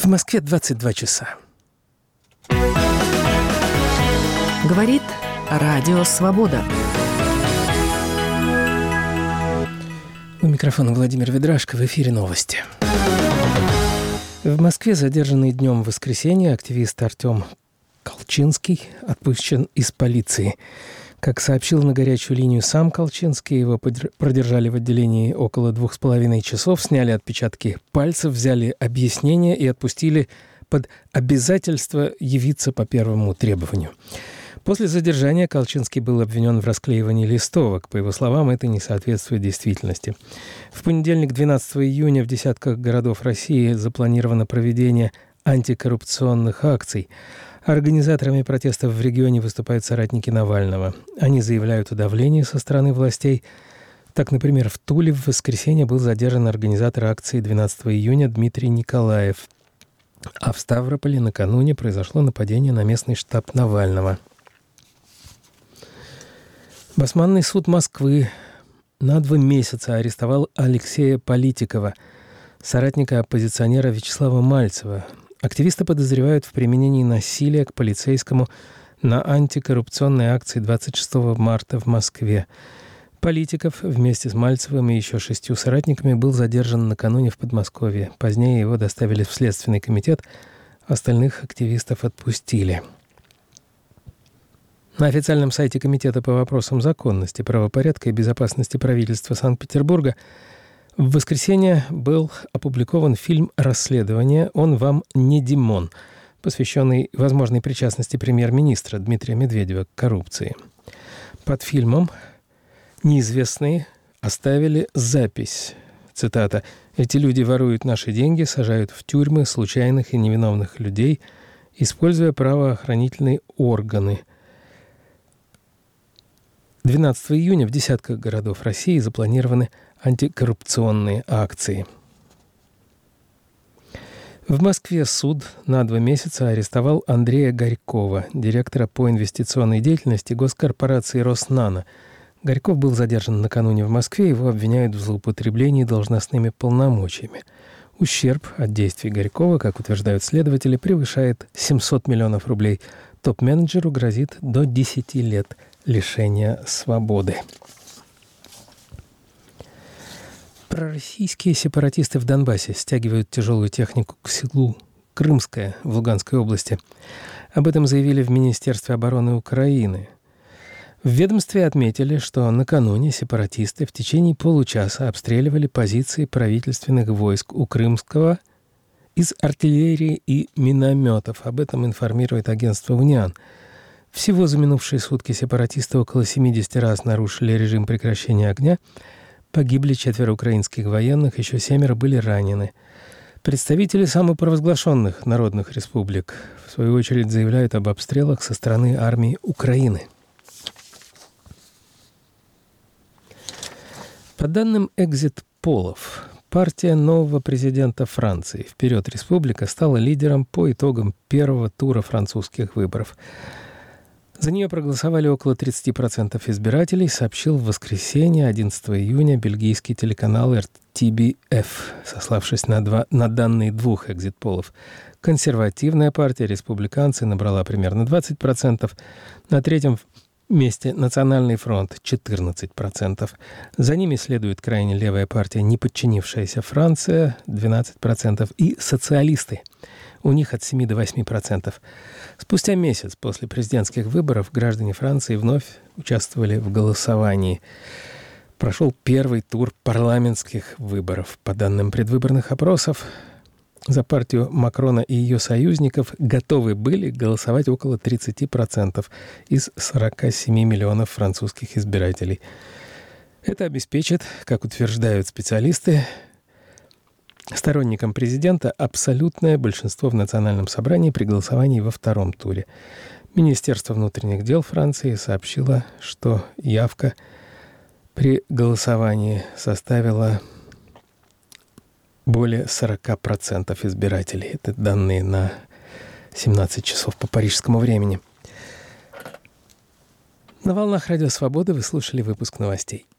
В Москве 22 часа. Говорит Радио Свобода. У микрофона Владимир Ведрашко, в эфире новости. В Москве задержанный днем в воскресенье активист Артем Колчинский отпущен из полиции. Как сообщил на горячую линию сам Колчинский, его продержали в отделении около 2,5 часов, сняли отпечатки пальцев, взяли объяснения и отпустили под обязательство явиться по первому требованию. После задержания Колчинский был обвинен в расклеивании листовок. По его словам, это не соответствует действительности. В понедельник, 12 июня, в десятках городов России запланировано проведение антикоррупционных акций. Организаторами протестов в регионе выступают соратники Навального. Они заявляют о давлении со стороны властей. Так, например, в Туле в воскресенье был задержан организатор акции 12 июня Дмитрий Николаев. А в Ставрополе накануне произошло нападение на местный штаб Навального. Басманный суд Москвы на 2 месяца арестовал Алексея Политикова, соратника оппозиционера Вячеслава Мальцева. Активисты подозревают в применении насилия к полицейскому на антикоррупционной акции 26 марта в Москве. Политиков вместе с Мальцевым и еще 6 соратниками был задержан накануне в Подмосковье. Позднее его доставили в Следственный комитет, остальных активистов отпустили. На официальном сайте Комитета по вопросам законности, правопорядка и безопасности правительства Санкт-Петербурга в воскресенье был опубликован фильм «Расследование. Он вам не Димон», посвященный возможной причастности премьер-министра Дмитрия Медведева к коррупции. Под фильмом неизвестные оставили запись. Цитата: «Эти люди воруют наши деньги, сажают в тюрьмы случайных и невиновных людей, используя правоохранительные органы». 12 июня в десятках городов России запланированы антикоррупционные акции. В Москве суд на 2 месяца арестовал Андрея Горькова, директора по инвестиционной деятельности госкорпорации «Роснано». Горьков был задержан накануне в Москве, его обвиняют в злоупотреблении должностными полномочиями. Ущерб от действий Горькова, как утверждают следователи, превышает 700 миллионов рублей. Топ-менеджеру грозит до 10 лет лишения свободы. Пророссийские сепаратисты в Донбассе стягивают тяжелую технику к селу Крымское в Луганской области. Об этом заявили в Министерстве обороны Украины. В ведомстве отметили, что накануне сепаратисты в течение получаса обстреливали позиции правительственных войск у Крымского из артиллерии и минометов. Об этом информирует агентство «Униан». Всего за минувшие сутки сепаратисты около 70 раз нарушили режим прекращения огня. Погибли 4 украинских военных, еще 7 были ранены. Представители самопровозглашенных народных республик, в свою очередь, заявляют об обстрелах со стороны армии Украины. По данным экзит-полов, партия нового президента Франции «Вперед, Республика» стала лидером по итогам первого тура французских выборов. За нее проголосовали около 30% избирателей, сообщил в воскресенье, 11 июня, бельгийский телеканал RTBF, сославшись на данные 2 экзит-полов. Консервативная партия «Республиканцы» набрала примерно 20%, на 3-м месте «Национальный фронт» 14%. За ними следует крайне левая партия «Не подчинившаяся Франция» 12% и «Социалисты». У них от 7 до 8%. Спустя месяц после президентских выборов граждане Франции вновь участвовали в голосовании. Прошел первый тур парламентских выборов. По данным предвыборных опросов, за партию Макрона и ее союзников готовы были голосовать около 30% из 47 миллионов французских избирателей. Это обеспечит, как утверждают специалисты, сторонникам президента абсолютное большинство в Национальном собрании при голосовании во 2-м туре. Министерство внутренних дел Франции сообщило, что явка при голосовании составила более 40% избирателей. Это данные на 17 часов по парижскому времени. На волнах Радио Свободы вы слушали выпуск новостей.